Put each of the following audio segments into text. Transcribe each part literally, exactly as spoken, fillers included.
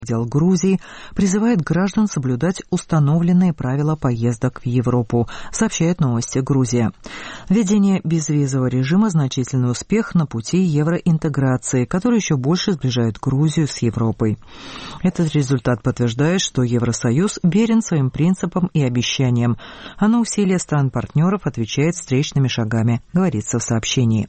Дел Грузии призывает граждан соблюдать установленные правила поездок в Европу, сообщает Новости Грузия. Введение безвизового режима – значительный успех на пути евроинтеграции, который еще больше сближает Грузию с Европой. Этот результат подтверждает, что Евросоюз верен своим принципам и обещаниям, а на усилия стран-партнеров отвечает встречными шагами, говорится в сообщении.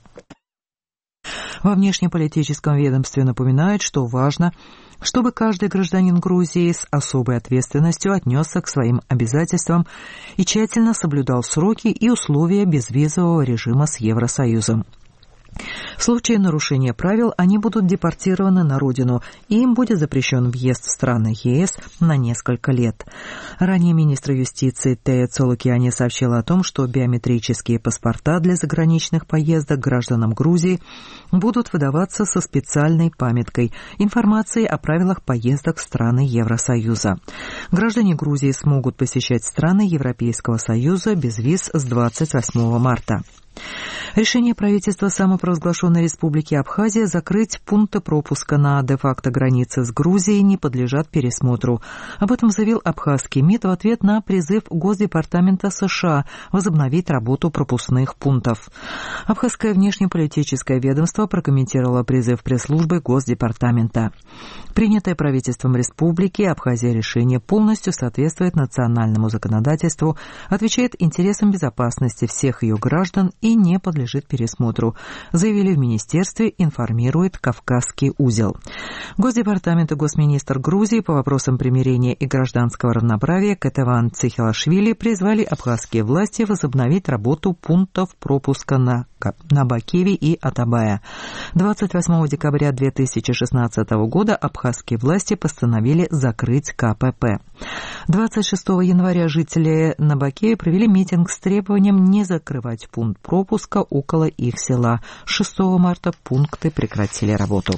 Во внешнеполитическом ведомстве напоминают, что важно, чтобы каждый гражданин Грузии с особой ответственностью отнесся к своим обязательствам и тщательно соблюдал сроки и условия безвизового режима с Евросоюзом. В случае нарушения правил они будут депортированы на родину, и им будет запрещен въезд в страны ЕС на несколько лет. Ранее министр юстиции Тея Цолукиани сообщила о том, что биометрические паспорта для заграничных поездок гражданам Грузии будут выдаваться со специальной памяткой информацией о правилах поездок в страны Евросоюза. Граждане Грузии смогут посещать страны Европейского Союза без виз с двадцать восьмого марта. Решение правительства самопровозглашенной республики Абхазия закрыть пункты пропуска на де-факто границе с Грузией не подлежат пересмотру. Об этом заявил абхазский МИД в ответ на призыв Госдепартамента США возобновить работу пропускных пунктов. Абхазское внешнеполитическое ведомство прокомментировало призыв пресс-службы Госдепартамента. Принятое правительством республики Абхазия решение полностью соответствует национальному законодательству, отвечает интересам безопасности всех ее граждан и не подлежит пересмотру, заявили в министерстве, информирует Кавказский узел. Госдепартамент и госминистр Грузии по вопросам примирения и гражданского равноправия Кетеван Цихелашвили призвали абхазские власти возобновить работу пунктов пропуска на, на Бакеве и Атабая. двадцать восьмого декабря две тысячи шестнадцатого года абхазские власти постановили закрыть ка пэ пэ. двадцать шестого января жители на Бакеве провели митинг с требованием не закрывать пункт пропуска около их села. шестого марта пункты прекратили работу.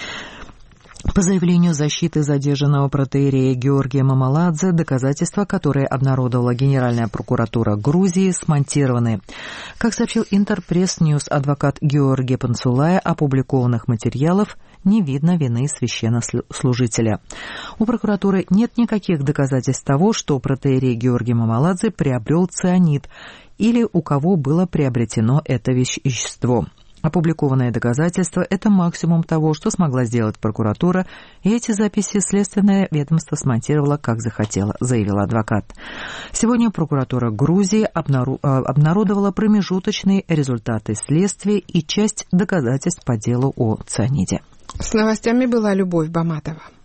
По заявлению защиты задержанного протоиерея Георгия Мамаладзе, доказательства, которые обнародовала Генеральная прокуратура Грузии, смонтированы. Как сообщил Интерпресс-Ньюс адвокат Георгий Пансулая, опубликованных материалов не видно вины священнослужителя. У прокуратуры нет никаких доказательств того, что протоиерей Георгий Мамаладзе приобрел цианид или у кого было приобретено это вещество. Опубликованные доказательства – это максимум того, что смогла сделать прокуратура, и эти записи следственное ведомство смонтировало, как захотело, заявил адвокат. Сегодня прокуратура Грузии обнародовала промежуточные результаты следствия и часть доказательств по делу о цианиде. С новостями была Любовь Баматова.